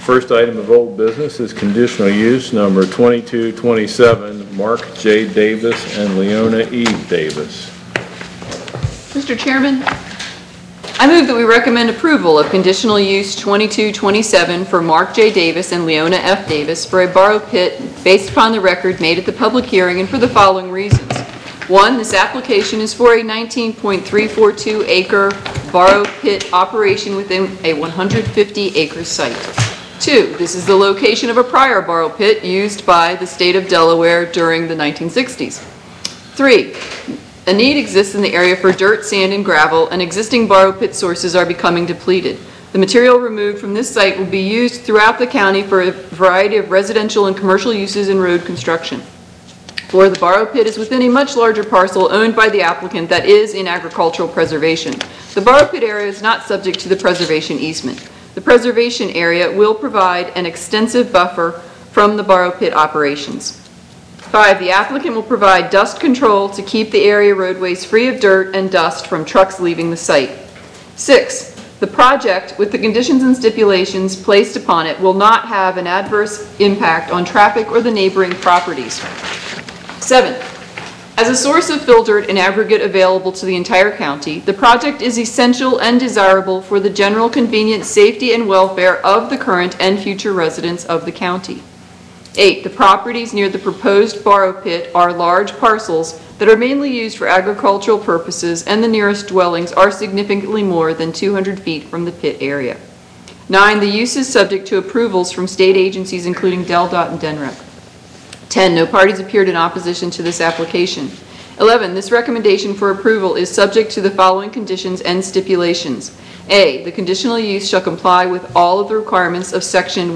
First item of old business is conditional use number 2227, Mark J. Davis and Leona E. Davis. Mr. Chairman, I move that we recommend approval of conditional use 2227 for Mark J. Davis and Leona F. Davis for a borrow pit based upon the record made at the public hearing and for the following reasons. 1, this application is for a 19.342 acre borrow pit operation within a 150-acre site. 2, this is the location of a prior borrow pit used by the state of Delaware during the 1960s. 3, a need exists in the area for dirt, sand, and gravel, and existing borrow pit sources are becoming depleted. The material removed from this site will be used throughout the county for a variety of residential and commercial uses and road construction. 4, the borrow pit is within a much larger parcel owned by the applicant that is in agricultural preservation. The borrow pit area is not subject to the preservation easement. The preservation area will provide an extensive buffer from the borrow pit operations. 5, the applicant will provide dust control to keep the area roadways free of dirt and dust from trucks leaving the site. 6, the project, with the conditions and stipulations placed upon it, will not have an adverse impact on traffic or the neighboring properties. 7, as a source of fill dirt and aggregate available to the entire county, the project is essential and desirable for the general convenience, safety, and welfare of the current and future residents of the county. 8, the properties near the proposed borrow pit are large parcels that are mainly used for agricultural purposes, and the nearest dwellings are significantly more than 200 feet from the pit area. 9, the use is subject to approvals from state agencies including DelDOT and DNREP. 10, no parties appeared in opposition to this application. 11, this recommendation for approval is subject to the following conditions and stipulations. A, the conditional use shall comply with all of the requirements of section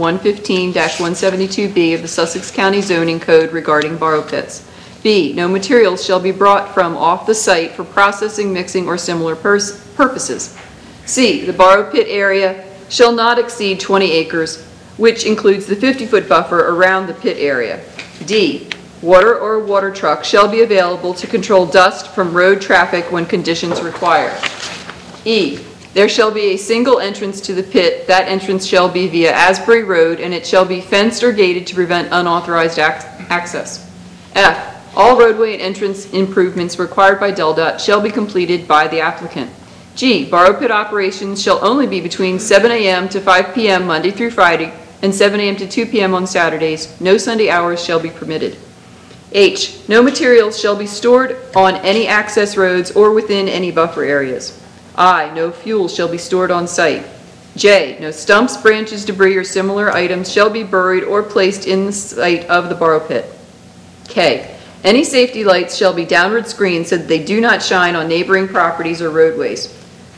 115-172B of the Sussex County Zoning Code regarding borrow pits. B, no materials shall be brought from off the site for processing, mixing, or similar purposes. C, the borrow pit area shall not exceed 20 acres, which includes the 50-foot buffer around the pit area. D, water or a water truck shall be available to control dust from road traffic when conditions require. E, there shall be a single entrance to the pit. That entrance shall be via Asbury Road, and it shall be fenced or gated to prevent unauthorized access. F, all roadway and entrance improvements required by DelDOT shall be completed by the applicant. G, borrow pit operations shall only be between 7 a.m. to 5 p.m. Monday through Friday, and 7 a.m. to 2 p.m. on Saturdays. No Sunday hours shall be permitted. H, no materials shall be stored on any access roads or within any buffer areas. I, no fuel shall be stored on site. J, no stumps, branches, debris, or similar items shall be buried or placed in the site of the borrow pit. K, any safety lights shall be downward screened so that they do not shine on neighboring properties or roadways.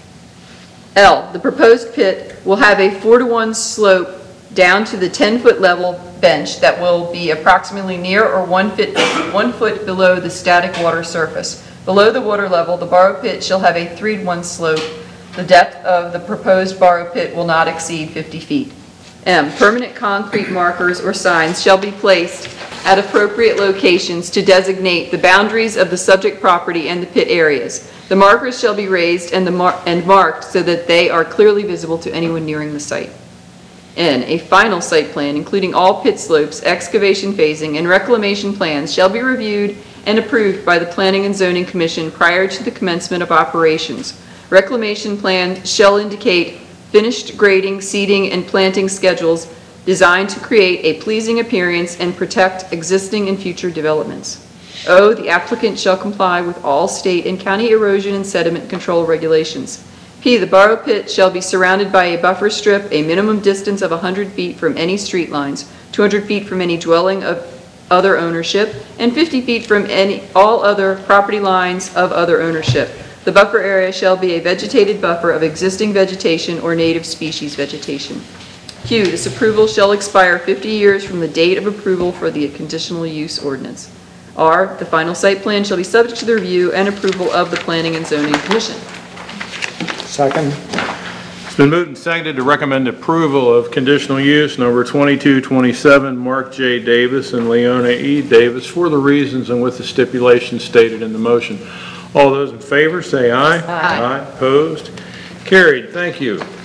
L, the proposed pit will have a 4-to-1 slope down to the 10-foot level bench that will be approximately near or 1 foot below the static water surface. Below the water level, the borrow pit shall have a 3-to-1 slope. The depth of the proposed borrow pit will not exceed 50 feet. M, permanent concrete markers or signs shall be placed at appropriate locations to designate the boundaries of the subject property and the pit areas. The markers shall be raised and marked so that they are clearly visible to anyone nearing the site. N, a final site plan, including all pit slopes, excavation phasing, and reclamation plans, shall be reviewed and approved by the Planning and Zoning Commission prior to the commencement of operations. Reclamation plans shall indicate finished grading, seeding, and planting schedules designed to create a pleasing appearance and protect existing and future developments. O, the applicant shall comply with all state and county erosion and sediment control regulations. P, the borrow pit shall be surrounded by a buffer strip, a minimum distance of 100 feet from any street lines, 200 feet from any dwelling of other ownership, and 50 feet from all other property lines of other ownership. The buffer area shall be a vegetated buffer of existing vegetation or native species vegetation. Q, this approval shall expire 50 years from the date of approval for the conditional use ordinance. R, the final site plan shall be subject to the review and approval of the Planning and Zoning Commission. Second. It's been moved and seconded to recommend approval of conditional use number 2227, Mark J. Davis and Leona E. Davis, for the reasons and with the stipulations stated in the motion. All those in favor say aye. Aye. Opposed? Carried. Thank you.